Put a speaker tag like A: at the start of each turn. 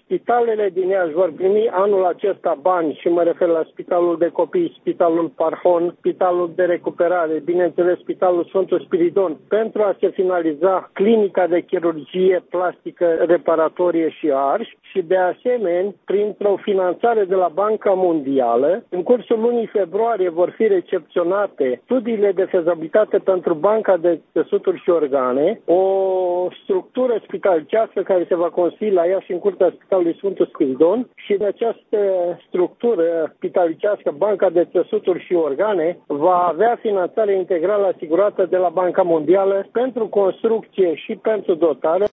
A: Spitalele din Iași vor primi anul acesta bani și mă refer la Spitalul de Copii, Spitalul Parhon, Spitalul de Recuperare, bineînțeles Spitalul Sfântul Spiridon, pentru a se finaliza clinica de chirurgie plastică, reparatorie și arși și de asemenea, printr-o finanțare de la Banca Mondială, în cursul lunii februarie vor fi recepționate studiile de fezabilitate pentru Banca de Țesuturi și Organe, o structură spitalicească care se va construi la Iași în curtea Spitalului Sfântul Spiridon și în această structură spitalicească, Banca de Țesuturi și Organe, va avea finanțare integrală asigurată de la Banca Mondială pentru construcție și pentru dotare.